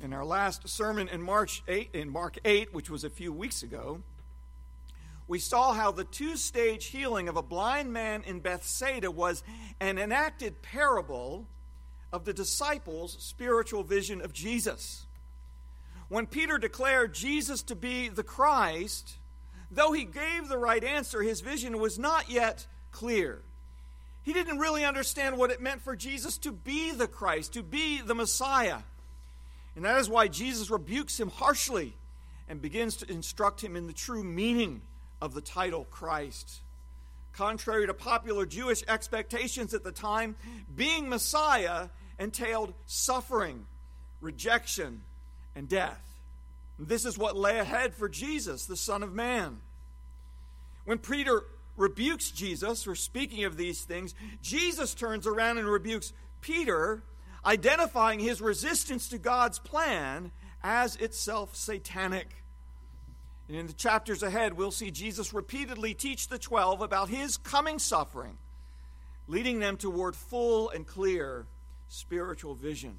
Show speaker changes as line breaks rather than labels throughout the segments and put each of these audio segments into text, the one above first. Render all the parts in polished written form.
In our last sermon in Mark 8, which was a few weeks ago, we saw how the two-stage healing of a blind man in Bethsaida was an enacted parable of the disciples' spiritual vision of Jesus. When Peter declared Jesus to be the Christ, though he gave the right answer, his vision was not yet clear. He didn't really understand what it meant for Jesus to be the Christ, to be the Messiah. And that is why Jesus rebukes him harshly and begins to instruct him in the true meaning of the title Christ. Contrary to popular Jewish expectations at the time, being Messiah entailed suffering, rejection, and death. And this is what lay ahead for Jesus, the Son of Man. When Peter rebukes Jesus for speaking of these things, Jesus turns around and rebukes Peter, identifying his resistance to God's plan as itself satanic. And in the chapters ahead, we'll see Jesus repeatedly teach the 12 about his coming suffering, leading them toward full and clear spiritual vision.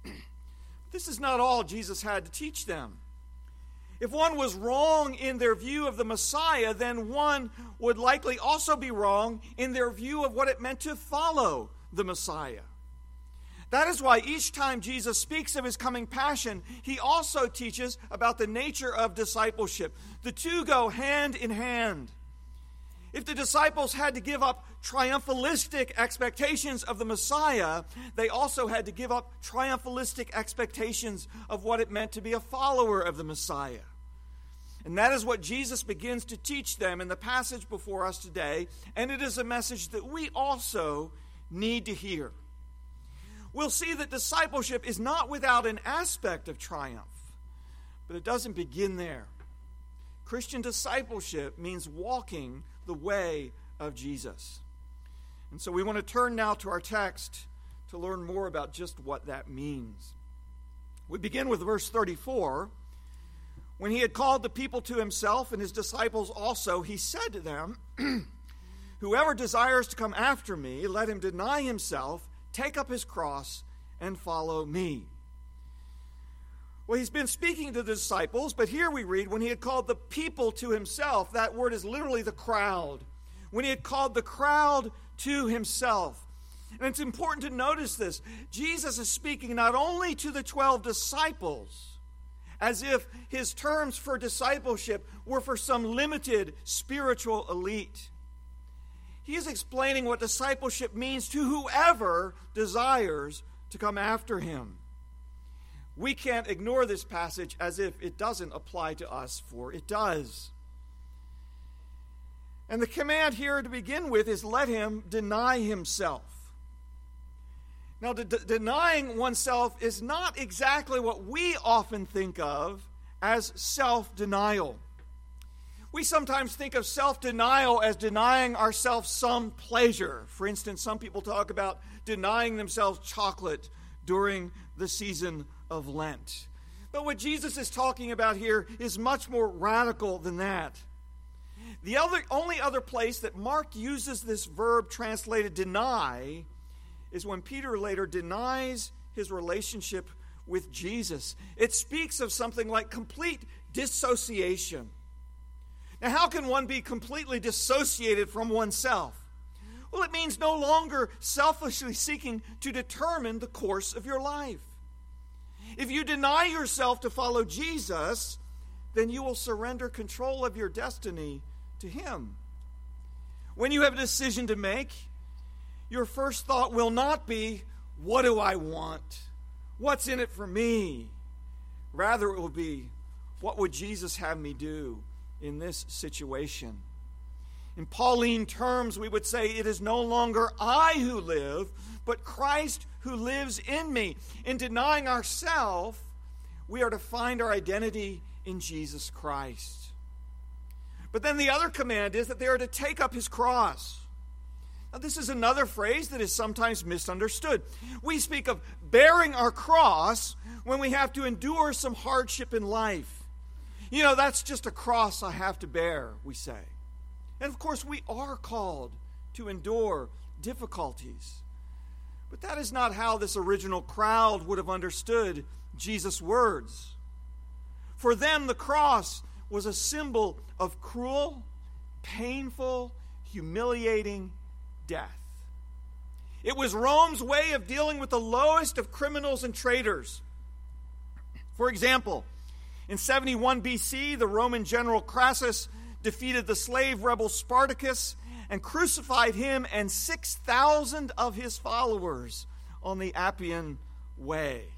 This is not all Jesus had to teach them. If one was wrong in their view of the Messiah, then one would likely also be wrong in their view of what it meant to follow the Messiah. That is why each time Jesus speaks of his coming passion, he also teaches about the nature of discipleship. The two go hand in hand. If the disciples had to give up triumphalistic expectations of the Messiah, they also had to give up triumphalistic expectations of what it meant to be a follower of the Messiah. And that is what Jesus begins to teach them in the passage before us today, and it is a message that we also need to hear. We'll see that discipleship is not without an aspect of triumph, but it doesn't begin there. Christian discipleship means walking the way of Jesus. And so we want to turn now to our text to learn more about just what that means. We begin with verse 34. When he had called the people to himself and his disciples also, he said to them, "Whoever desires to come after me, let him deny himself, take up his cross, and follow me." Well, he's been speaking to the disciples, but here we read, when he had called the people to himself, that word is literally the crowd. When he had called the crowd to himself. And it's important to notice this. Jesus is speaking not only to the 12 disciples, as if his terms for discipleship were for some limited spiritual elite. He is explaining what discipleship means to whoever desires to come after him. We can't ignore this passage as if it doesn't apply to us, for it does. And the command here to begin with is let him deny himself. Now, denying oneself is not exactly what we often think of as self-denial. We sometimes think of self-denial as denying ourselves some pleasure. For instance, some people talk about denying themselves chocolate during the season of Lent. But what Jesus is talking about here is much more radical than that. The only other place that Mark uses this verb translated deny is when Peter later denies his relationship with Jesus. It speaks of something like complete dissociation. Now, how can one be completely dissociated from oneself? Well, it means no longer selfishly seeking to determine the course of your life. If you deny yourself to follow Jesus, then you will surrender control of your destiny to him. When you have a decision to make, your first thought will not be, what do I want? What's in it for me? Rather, it will be, what would Jesus have me do in this situation? In Pauline terms, we would say, it is no longer I who live, but Christ who lives in me. In denying ourselves, we are to find our identity in Jesus Christ. But then the other command is that they are to take up his cross. Now, this is another phrase that is sometimes misunderstood. We speak of bearing our cross when we have to endure some hardship in life. You know, that's just a cross I have to bear, we say. And of course, we are called to endure difficulties. But that is not how this original crowd would have understood Jesus' words. For them, the cross was a symbol of cruel, painful, humiliating death. It was Rome's way of dealing with the lowest of criminals and traitors. For example, in 71 BC, the Roman general Crassus defeated the slave rebel Spartacus and crucified him and 6,000 of his followers on the Appian Way.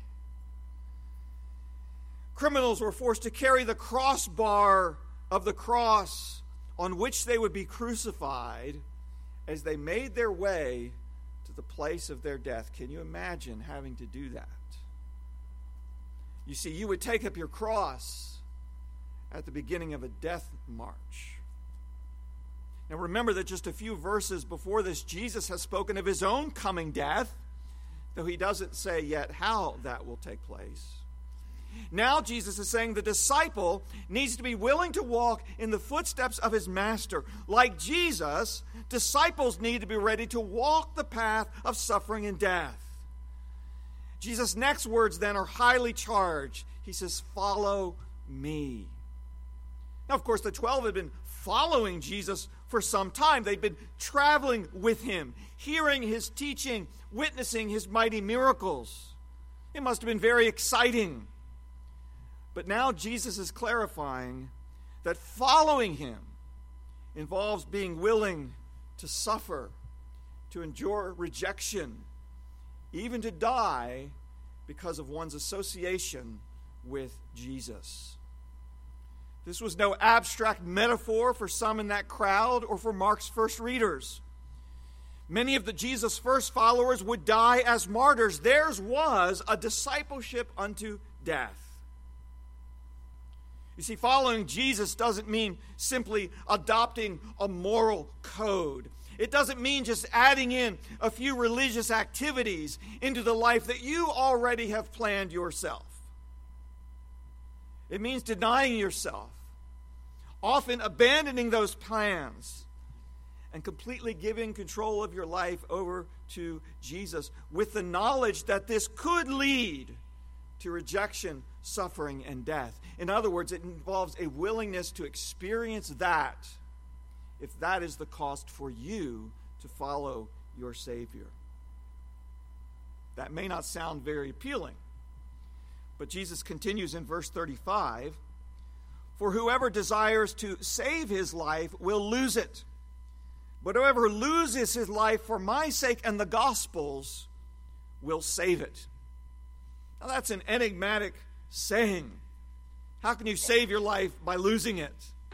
Criminals were forced to carry the crossbar of the cross on which they would be crucified as they made their way to the place of their death. Can you imagine having to do that? You see, you would take up your cross at the beginning of a death march. Now remember that just a few verses before this, Jesus has spoken of his own coming death, though he doesn't say yet how that will take place. Now Jesus is saying the disciple needs to be willing to walk in the footsteps of his master. Like Jesus, disciples need to be ready to walk the path of suffering and death. Jesus' next words then are highly charged. He says, "Follow me." Now, of course, the 12 had been following Jesus for some time. They'd been traveling with him, hearing his teaching, witnessing his mighty miracles. It must have been very exciting. But now Jesus is clarifying that following him involves being willing to suffer, to endure rejection, even to die because of one's association with Jesus. This was no abstract metaphor for some in that crowd or for Mark's first readers. Many of the Jesus' first followers would die as martyrs. Theirs was a discipleship unto death. You see, following Jesus doesn't mean simply adopting a moral code. It doesn't mean just adding in a few religious activities into the life that you already have planned yourself. It means denying yourself, often abandoning those plans, and completely giving control of your life over to Jesus with the knowledge that this could lead to rejection, suffering, and death. In other words, it involves a willingness to experience that if that is the cost for you to follow your Savior. That may not sound very appealing, but Jesus continues in verse 35, "For whoever desires to save his life will lose it. But whoever loses his life for my sake and the gospel's will save it." Now that's an enigmatic saying. How can you save your life by losing it?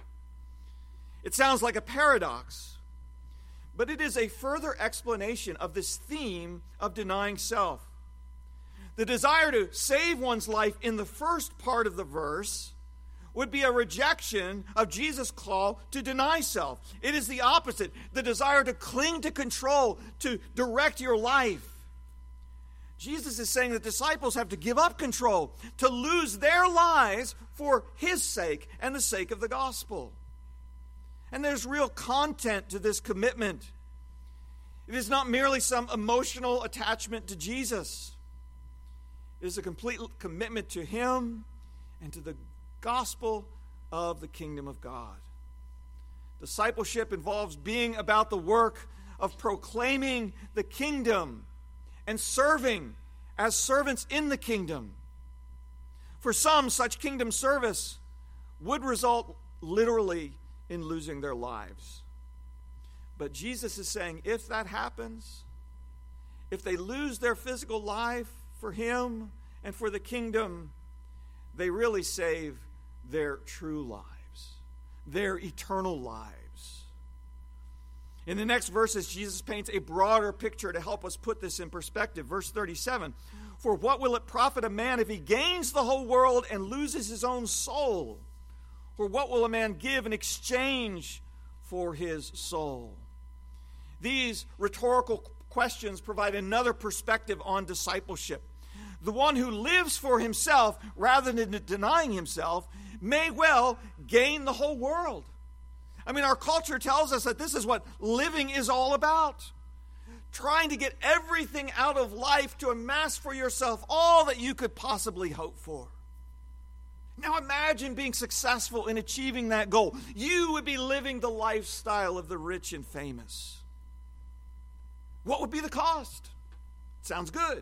It sounds like a paradox, but it is a further explanation of this theme of denying self. The desire to save one's life in the first part of the verse would be a rejection of Jesus' call to deny self. It is the opposite, the desire to cling to control, to direct your life. Jesus is saying that disciples have to give up control, to lose their lives for his sake and the sake of the gospel. And there's real content to this commitment. It is not merely some emotional attachment to Jesus. It is a complete commitment to him and to the gospel of the kingdom of God. Discipleship involves being about the work of proclaiming the kingdom and serving as servants in the kingdom. For some, such kingdom service would result literally in losing their lives. But Jesus is saying if that happens, if they lose their physical life for him and for the kingdom, they really save their true lives, their eternal lives. In the next verses, Jesus paints a broader picture to help us put this in perspective. Verse 37, "For what will it profit a man if he gains the whole world and loses his own soul? Or what will a man give in exchange for his soul?" These rhetorical questions provide another perspective on discipleship. The one who lives for himself rather than denying himself may well gain the whole world. I mean, our culture tells us that this is what living is all about. trying to get everything out of life to amass for yourself all that you could possibly hope for. Now imagine being successful in achieving that goal. You would be living the lifestyle of the rich and famous. What would be the cost? Sounds good.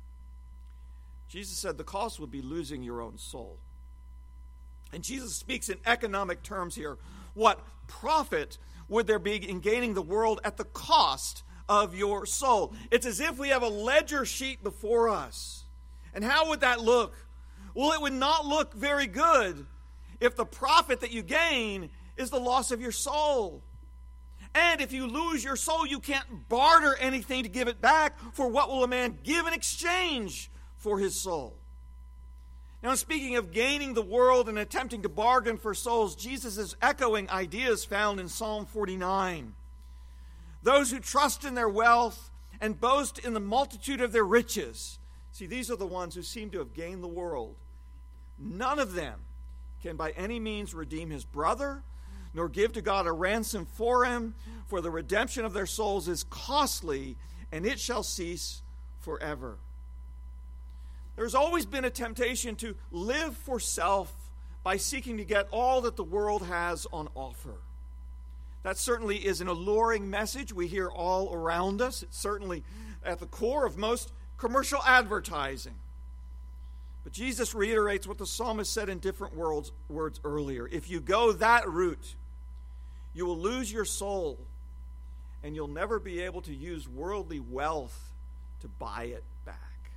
Jesus said the cost would be losing your own soul. And Jesus speaks in economic terms here. What profit would there be in gaining the world at the cost of your soul? It's as if we have a ledger sheet before us. And how would that look? Well, it would not look very good if the profit that you gain is the loss of your soul. And if you lose your soul, you can't barter anything to give it back, for what will a man give in exchange for his soul? Now, speaking of gaining the world and attempting to bargain for souls, Jesus is echoing ideas found in Psalm 49. Those who trust in their wealth and boast in the multitude of their riches. See, these are the ones who seem to have gained the world. None of them can by any means redeem his brother, nor give to God a ransom for him, for the redemption of their souls is costly, and it shall cease forever. There's always been a temptation to live for self by seeking to get all that the world has on offer. That certainly is an alluring message we hear all around us. It's certainly at the core of most commercial advertising. But Jesus reiterates what the psalmist said in different words earlier. If you go that route, you will lose your soul, and you'll never be able to use worldly wealth to buy it back.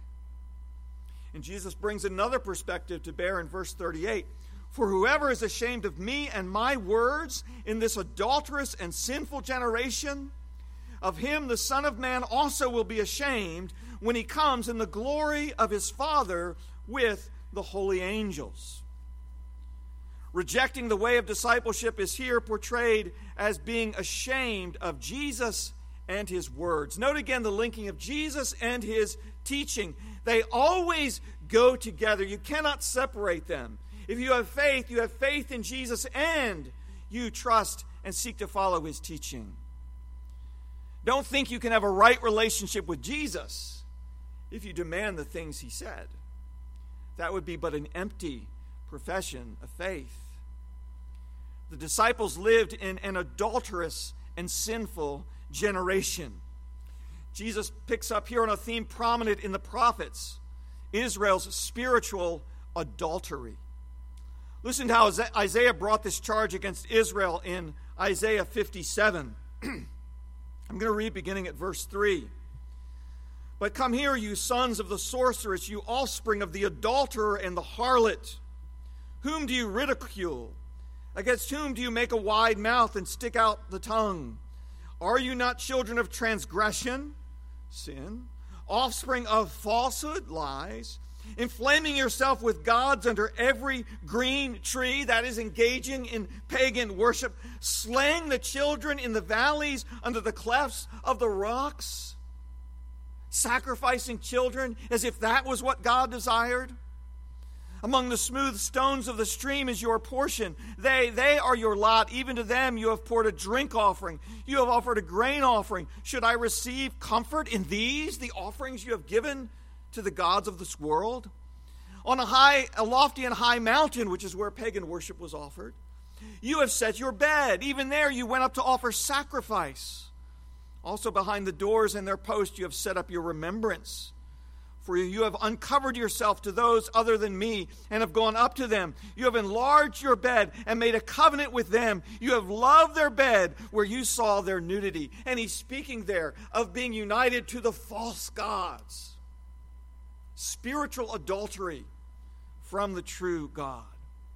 And Jesus brings another perspective to bear in verse 38. For whoever is ashamed of me and my words in this adulterous and sinful generation, of him the Son of Man also will be ashamed when he comes in the glory of his Father with the holy angels. Rejecting the way of discipleship is here portrayed as being ashamed of Jesus and his words. Note again the linking of Jesus and his teaching. They always go together. You cannot separate them. If you have faith in Jesus, and you trust and seek to follow his teaching. Don't think you can have a right relationship with Jesus if you demand the things he said. That would be but an empty profession of faith. The disciples lived in an adulterous and sinful generation. Jesus picks up here on a theme prominent in the prophets, Israel's spiritual adultery. Listen to how Isaiah brought this charge against Israel in Isaiah 57. I'm going to read beginning at verse 3. But come here, you sons of the sorceress, you offspring of the adulterer and the harlot. Whom do you ridicule? Against whom do you make a wide mouth and stick out the tongue? Are you not children of transgression, sin, offspring of falsehood, lies, inflaming yourself with gods under every green tree, that is engaging in pagan worship, slaying the children in the valleys under the clefts of the rocks, sacrificing children as if that was what God desired? Among the smooth stones of the stream is your portion. They are your lot. Even to them you have poured a drink offering. You have offered a grain offering. Should I receive comfort in these, the offerings you have given to the gods of this world? On a lofty and high mountain, which is where pagan worship was offered, you have set your bed. Even there you went up to offer sacrifice. Also behind the doors and their posts you have set up your remembrance. For you have uncovered yourself to those other than me and have gone up to them. You have enlarged your bed and made a covenant with them. You have loved their bed where you saw their nudity. And he's speaking there of being united to the false gods. Spiritual adultery from the true God.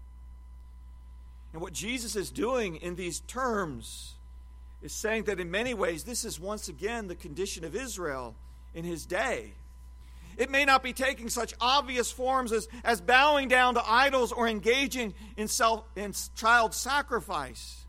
And what Jesus is doing in these terms is saying that in many ways this is once again the condition of Israel in his day. It may not be taking such obvious forms as bowing down to idols or engaging in child sacrifice.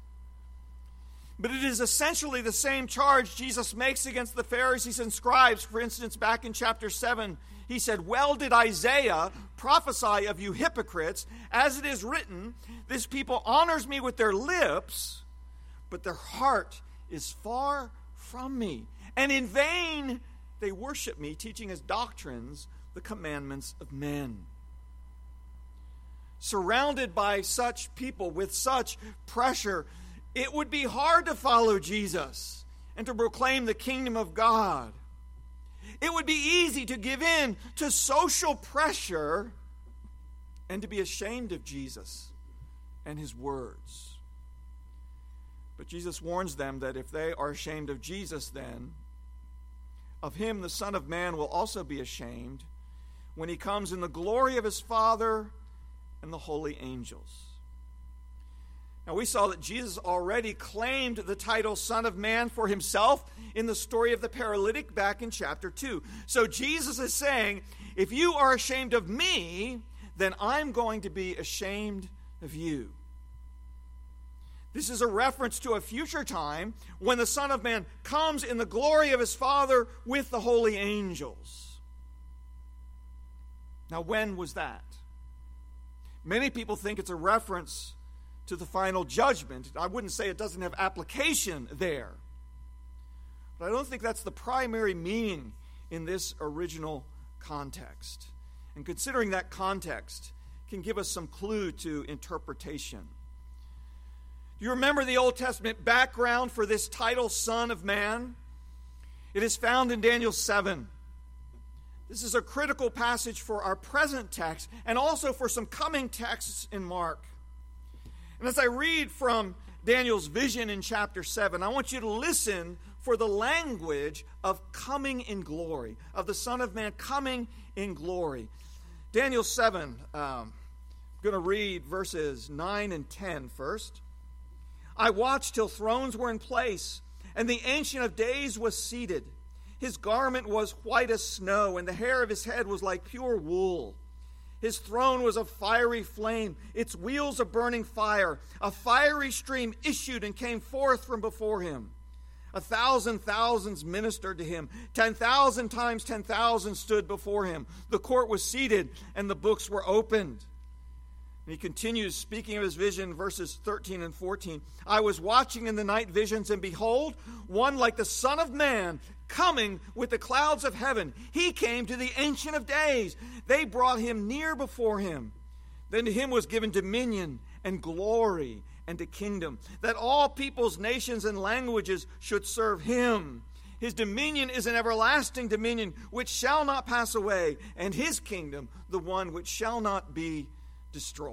But it is essentially the same charge Jesus makes against the Pharisees and scribes. For instance, back in chapter 7, he said, "Well did Isaiah prophesy of you hypocrites, as it is written, this people honors me with their lips, but their heart is far from me. and in vain they worship me, teaching as doctrines the commandments of men. Surrounded by such people with such pressure, it would be hard to follow Jesus and to proclaim the kingdom of God. It would be easy to give in to social pressure and to be ashamed of Jesus and his words. But Jesus warns them that if they are ashamed of Jesus, then of him the Son of Man will also be ashamed when he comes in the glory of his Father and the holy angels. Now, we saw that Jesus already claimed the title Son of Man for himself in the story of the paralytic back in chapter 2. So Jesus is saying, if you are ashamed of me, then I'm going to be ashamed of you. This is a reference to a future time when the Son of Man comes in the glory of his Father with the holy angels. Now, when was that? Many people think it's a reference to the final judgment. I wouldn't say it doesn't have application there. But I don't think that's the primary meaning in this original context. And considering that context can give us some clue to interpretation. Do you remember the Old Testament background for this title, Son of Man? It is found in Daniel 7. This is a critical passage for our present text and also for some coming texts in Mark. And as I read from Daniel's vision in chapter 7, I want you to listen for the language of coming in glory, of the Son of Man coming in glory. Daniel 7, I'm going to read verses 9 and 10 first. I watched till thrones were in place, and the Ancient of Days was seated. His garment was white as snow, and the hair of his head was like pure wool. His throne was a fiery flame, its wheels a burning fire. A fiery stream issued and came forth from before him. 1,000 thousands ministered to him. 10,000 times 10,000 stood before him. The court was seated, and the books were opened. And he continues speaking of his vision, verses 13 and 14. I was watching in the night visions, and behold, one like the Son of Man coming with the clouds of heaven. He came to the Ancient of Days. They brought him near before him. Then to him was given dominion and glory and a kingdom, that all peoples, nations, and languages should serve him. His dominion is an everlasting dominion which shall not pass away, and his kingdom the one which shall not be destroyed.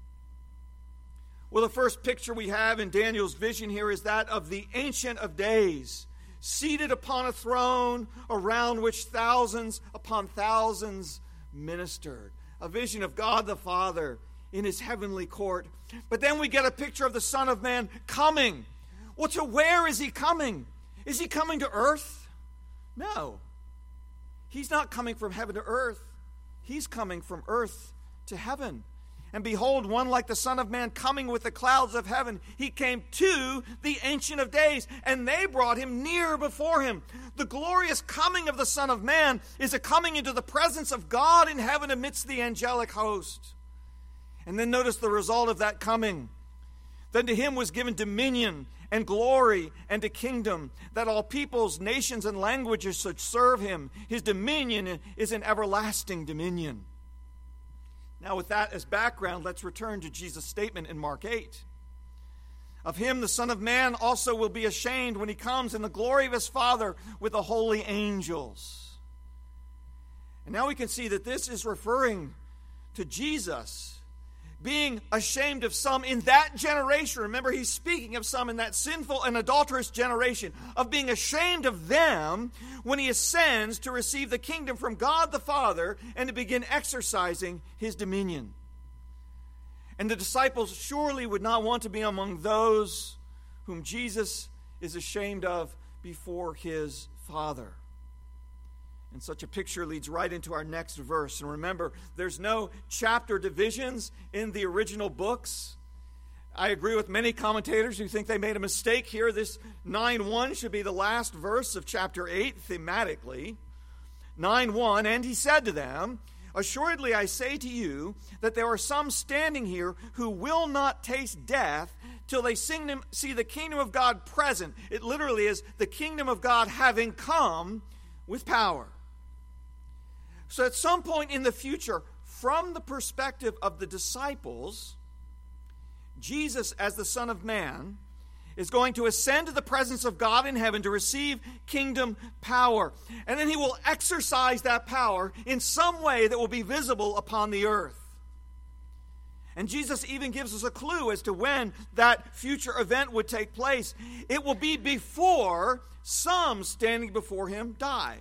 Well, the first picture we have in Daniel's vision here is that of the Ancient of Days, seated upon a throne around which thousands upon thousands ministered. A vision of God the Father in his heavenly court. But then we get a picture of the Son of Man coming. Well, to where is he coming? Is he coming to earth? No. He's not coming from heaven to earth. He's coming from earth to heaven. And behold, one like the Son of Man coming with the clouds of heaven. He came to the Ancient of Days, and they brought him near before him. The glorious coming of the Son of Man is a coming into the presence of God in heaven amidst the angelic host. And then notice the result of that coming. Then to him was given dominion and glory and a kingdom, that all peoples, nations, and languages should serve him. His dominion is an everlasting dominion. Now, with that as background, let's return to Jesus' statement in Mark 8. Of him the Son of Man also will be ashamed when he comes in the glory of his Father with the holy angels. And now we can see that this is referring to Jesus being ashamed of some in that generation. Remember, he's speaking of some in that sinful and adulterous generation, of being ashamed of them when he ascends to receive the kingdom from God the Father and to begin exercising his dominion. And the disciples surely would not want to be among those whom Jesus is ashamed of before his Father. And such a picture leads right into our next verse. And remember, there's no chapter divisions in the original books. I agree with many commentators who think they made a mistake here. This 9:1 should be the last verse of chapter 8 thematically. 9:1, and he said to them, Assuredly, I say to you that there are some standing here who will not taste death till they see the kingdom of God present. It literally is the kingdom of God having come with power. So at some point in the future, from the perspective of the disciples, Jesus, as the Son of Man, is going to ascend to the presence of God in heaven to receive kingdom power. And then he will exercise that power in some way that will be visible upon the earth. And Jesus even gives us a clue as to when that future event would take place. It will be before some standing before him die.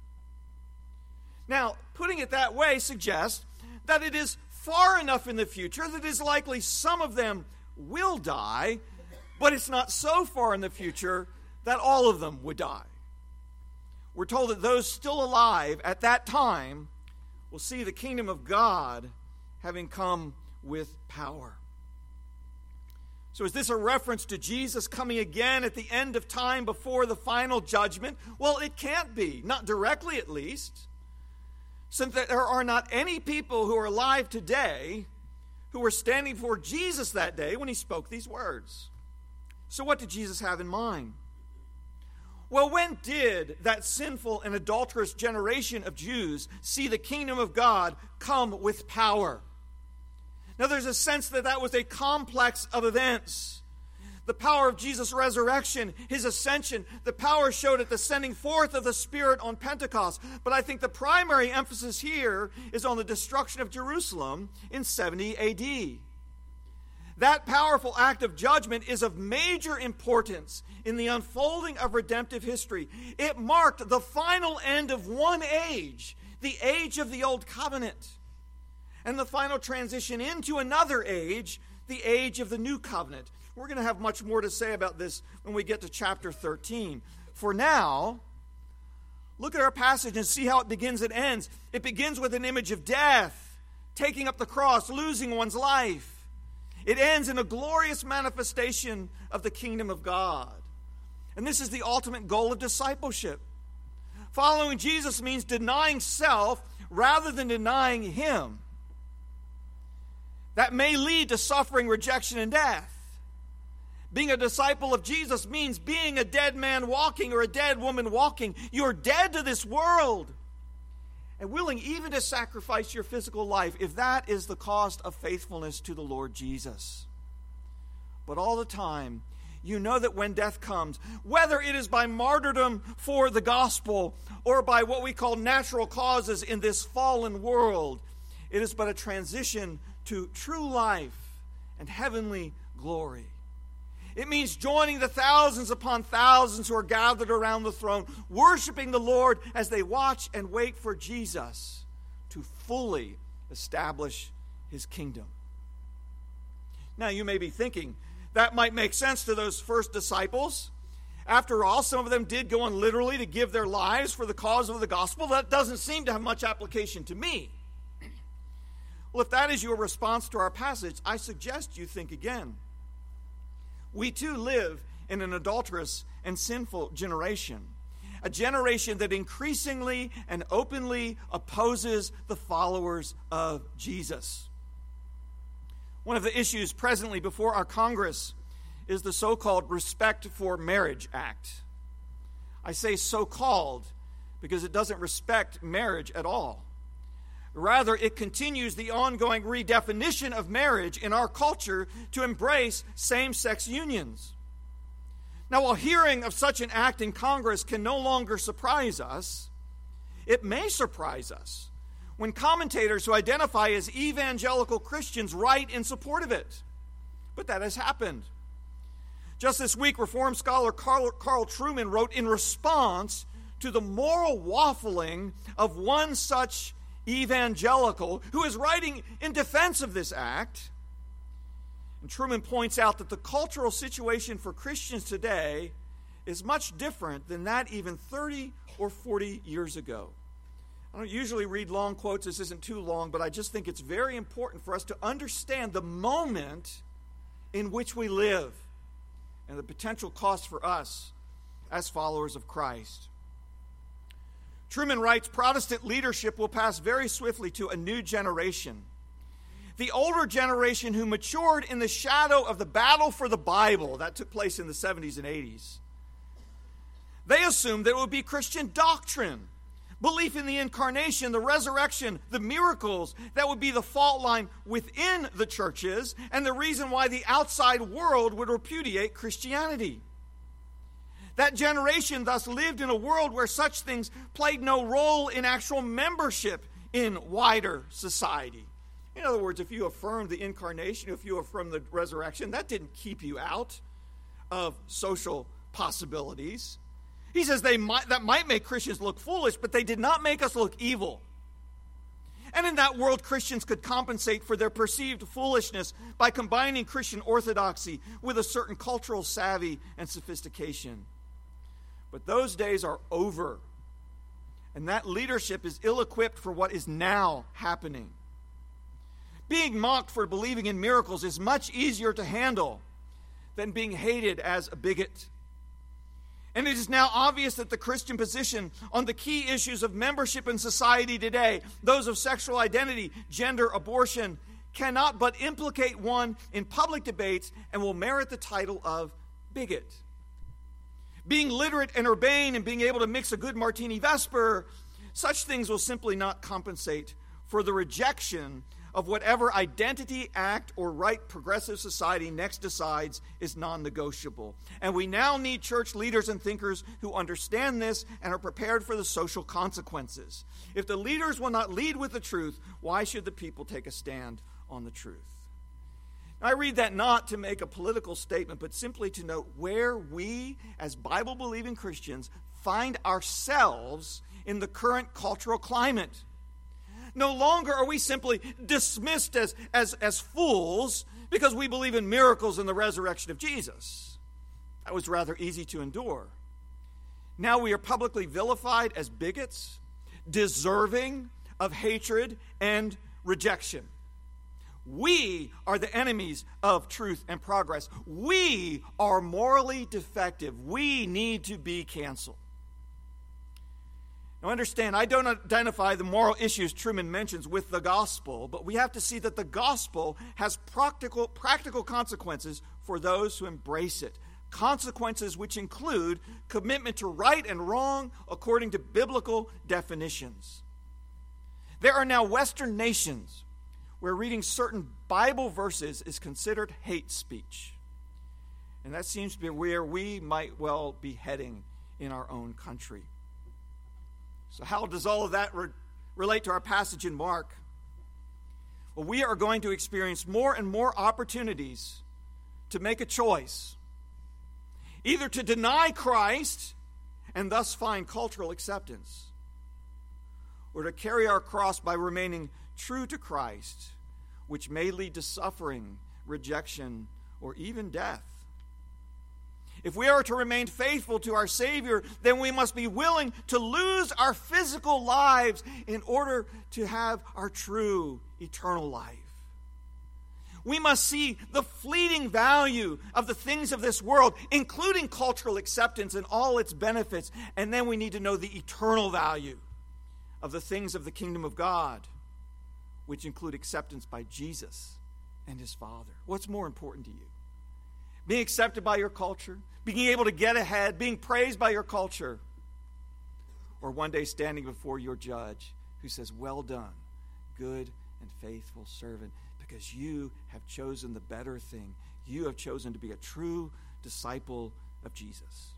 Now, putting it that way suggests that it is far enough in the future that it is likely some of them will die, but it's not so far in the future that all of them would die. We're told that those still alive at that time will see the kingdom of God having come with power. So is this a reference to Jesus coming again at the end of time before the final judgment? Well, it can't be, not directly at least, since there are not any people who are alive today who were standing before Jesus that day when he spoke these words. So what did Jesus have in mind? Well, when did that sinful and adulterous generation of Jews see the kingdom of God come with power? Now, there's a sense that that was a complex of events. The power of Jesus' resurrection, his ascension, the power showed at the sending forth of the Spirit on Pentecost. But I think the primary emphasis here is on the destruction of Jerusalem in 70 AD. That powerful act of judgment is of major importance in the unfolding of redemptive history. It marked the final end of one age, the age of the Old Covenant, and the final transition into another age, the age of the New Covenant. We're going to have much more to say about this when we get to chapter 13. For now, look at our passage and see how it begins and ends. It begins with an image of death, taking up the cross, losing one's life. It ends in a glorious manifestation of the kingdom of God. And this is the ultimate goal of discipleship. Following Jesus means denying self rather than denying him. That may lead to suffering, rejection, and death. Being a disciple of Jesus means being a dead man walking or a dead woman walking. You're dead to this world and willing even to sacrifice your physical life if that is the cost of faithfulness to the Lord Jesus. But all the time, you know that when death comes, whether it is by martyrdom for the gospel or by what we call natural causes in this fallen world, it is but a transition to true life and heavenly glory. It means joining the thousands upon thousands who are gathered around the throne, worshiping the Lord as they watch and wait for Jesus to fully establish his kingdom. Now, you may be thinking, that might make sense to those first disciples. After all, some of them did go on literally to give their lives for the cause of the gospel. That doesn't seem to have much application to me. Well, if that is your response to our passage, I suggest you think again. We too live in an adulterous and sinful generation, a generation that increasingly and openly opposes the followers of Jesus. One of the issues presently before our Congress is the so-called Respect for Marriage Act. I say so-called because it doesn't respect marriage at all. Rather, it continues the ongoing redefinition of marriage in our culture to embrace same-sex unions. Now, while hearing of such an act in Congress can no longer surprise us, it may surprise us when commentators who identify as evangelical Christians write in support of it. But that has happened. Just this week, Reformed scholar Carl Trueman wrote in response to the moral waffling of one such evangelical who is writing in defense of this act. And Trueman points out that the cultural situation for Christians today is much different than that even 30 or 40 years ago. I don't usually read long quotes. This isn't too long, but I just think it's very important for us to understand the moment in which we live and the potential cost for us as followers of Christ. Truman writes, Protestant leadership will pass very swiftly to a new generation. The older generation who matured in the shadow of the battle for the Bible that took place in the 70s and 80s. They assumed that it would be Christian doctrine, belief in the incarnation, the resurrection, the miracles that would be the fault line within the churches and the reason why the outside world would repudiate Christianity. That generation thus lived in a world where such things played no role in actual membership in wider society. In other words, if you affirmed the incarnation, if you affirmed the resurrection, that didn't keep you out of social possibilities. He says that might make Christians look foolish, but they did not make us look evil. And in that world, Christians could compensate for their perceived foolishness by combining Christian orthodoxy with a certain cultural savvy and sophistication. But those days are over, and that leadership is ill-equipped for what is now happening. Being mocked for believing in miracles is much easier to handle than being hated as a bigot. And it is now obvious that the Christian position on the key issues of membership in society today, those of sexual identity, gender, abortion, cannot but implicate one in public debates and will merit the title of bigot. Being literate and urbane and being able to mix a good martini vesper, such things will simply not compensate for the rejection of whatever identity, act, or right progressive society next decides is non-negotiable. And we now need church leaders and thinkers who understand this and are prepared for the social consequences. If the leaders will not lead with the truth, why should the people take a stand on the truth? Now, I read that not to make a political statement, but simply to note where we, as Bible-believing Christians, find ourselves in the current cultural climate. No longer are we simply dismissed as fools because we believe in miracles and the resurrection of Jesus. That was rather easy to endure. Now we are publicly vilified as bigots, deserving of hatred and rejection. We are the enemies of truth and progress. We are morally defective. We need to be canceled. Now understand, I don't identify the moral issues Truman mentions with the gospel, but we have to see that the gospel has practical consequences for those who embrace it. Consequences which include commitment to right and wrong according to biblical definitions. There are now Western nations where reading certain Bible verses is considered hate speech. And that seems to be where we might well be heading in our own country. So how does all of that relate to our passage in Mark? Well, we are going to experience more and more opportunities to make a choice. Either to deny Christ and thus find cultural acceptance, or to carry our cross by remaining true to Christ, which may lead to suffering, rejection, or even death. If we are to remain faithful to our Savior, then we must be willing to lose our physical lives in order to have our true eternal life. We must see the fleeting value of the things of this world, including cultural acceptance and all its benefits, and then we need to know the eternal value of the things of the kingdom of God, which include acceptance by Jesus and his Father. What's more important to you? Being accepted by your culture, being able to get ahead, being praised by your culture, or one day standing before your judge who says, "Well done, good and faithful servant," because you have chosen the better thing. You have chosen to be a true disciple of Jesus.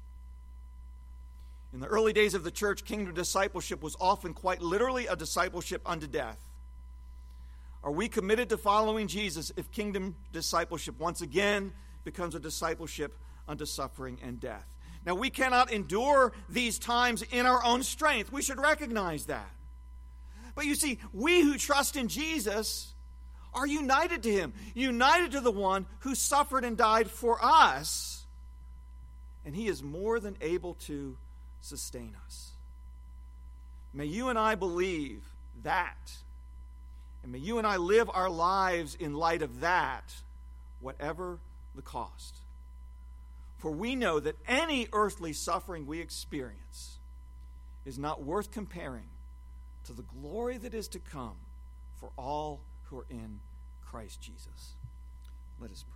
In the early days of the church, kingdom discipleship was often quite literally a discipleship unto death. Are we committed to following Jesus if kingdom discipleship once again becomes a discipleship unto suffering and death? Now, we cannot endure these times in our own strength. We should recognize that. But you see, we who trust in Jesus are united to him, united to the one who suffered and died for us, and he is more than able to sustain us. May you and I believe that, and may you and I live our lives in light of that, whatever the cost. For we know that any earthly suffering we experience is not worth comparing to the glory that is to come for all who are in Christ Jesus. Let us pray.